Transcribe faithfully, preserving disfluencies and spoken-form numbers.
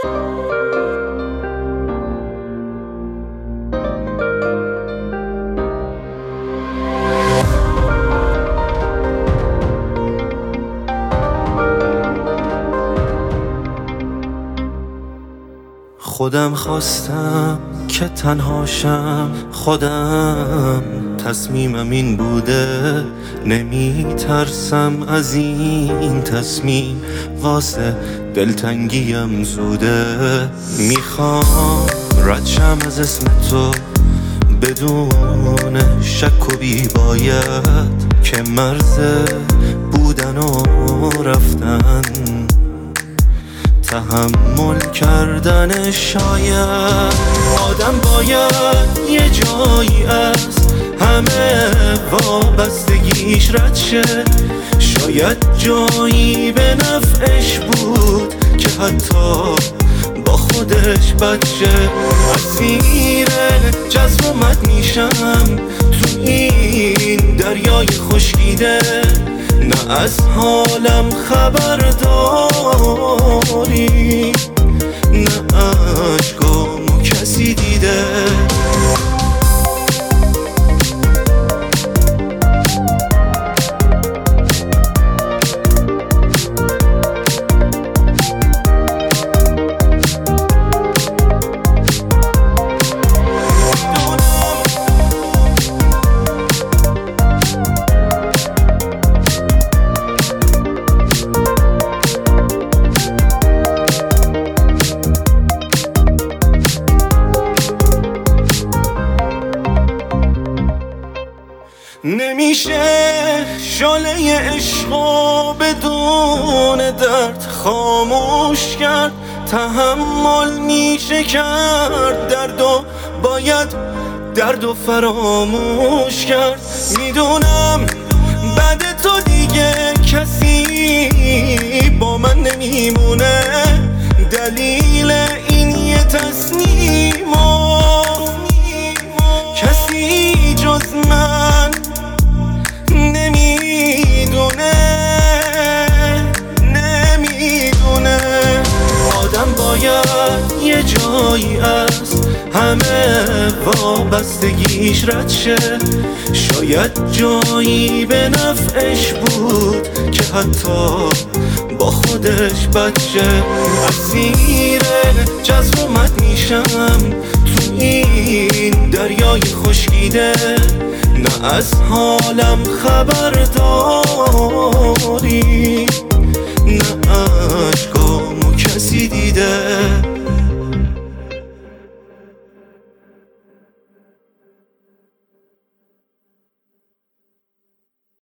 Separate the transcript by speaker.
Speaker 1: خودم خواستم که تنهاشم، خودم تصمیمم این بوده، نمی ترسم از این تصمیم، واسه دلتنگیم زوده. میخوام رد شم از اسم تو بدون شک و بی باید، که مرز بودن و رفتن تحمل کردن شاید. آدم باید یه جایی از همه وابستگیش رد شه، شاید جایی به نفعش بود که حتی با خودش بد شه. اسیر جذب و مد میشم تو این دریای خشکیده، نه از حالم خبر داری، نه عشقامو کسی دیده. نمیشه شعله عشقو بدون درد خاموش کرد، تحمل میشه کرد درد و باید درد و فراموش کرد. میدونم بعد تو دیگه کسی با من نمیمونه، دلیل این یه تصمیم و کسی جز من نمیدونه نمیدونه. آدم باید یه جایی از همه وابستگیش رد شه، شاید جایی به نفعش بود که حتی با خودش بد شه. اسیر جذب و مد میشم تو این دریای خشکیده، نه از حالم خبر داری، نه عشق